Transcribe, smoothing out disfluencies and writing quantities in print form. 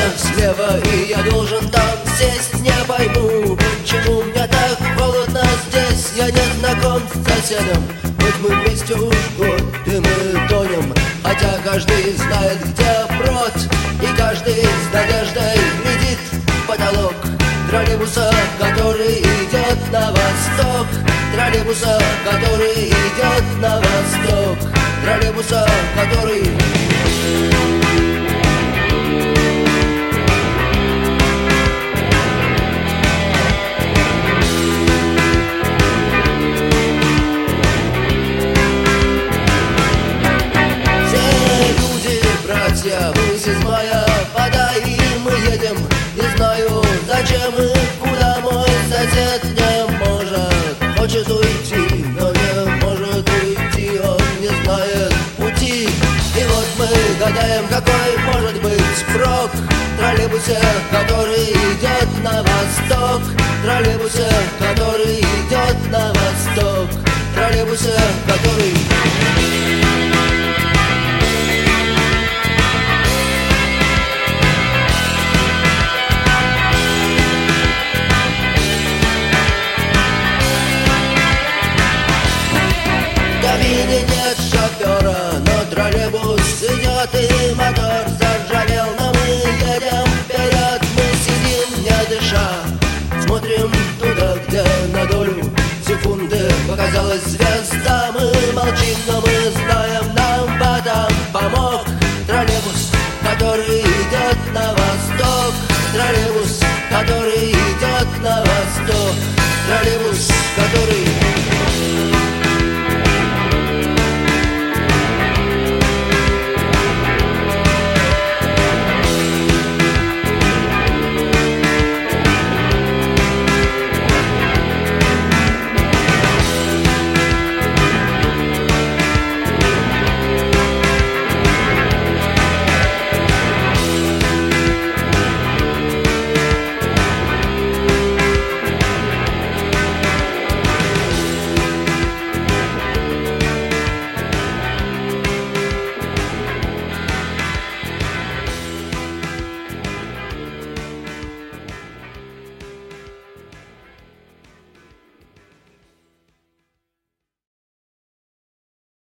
слева, и я должен там сесть. Не пойму, почему мне так холодно здесь. Я не знаком с соседом, хоть мы вместе уж год, и мы тонем. Хотя каждый знает, где брод, и каждый с надеждой глядит в потолок троллейбуса, который идет на восток. Троллейбуса, который идет на восток. Троллейбуса, который... Мы из мая вода, и мы едем. Не знаю, зачем и куда. Мой сосед не может, хочет уйти, но не может уйти. Он не знает пути. И вот мы гадаем, какой может быть прок в троллейбусе, который идет на восток. Троллейбусе, который идет на восток. Троллейбусе, который... Нет шофера, но троллейбус идет, и мотор заржавел, но мы едем вперед. Мы сидим, не дыша, смотрим туда, где на долю секунды показалась звезда. Мы молчим, но мы знаем, нам в этом помог троллейбус, который идет на восток. Троллейбус, который идет на восток. Троллейбус, который...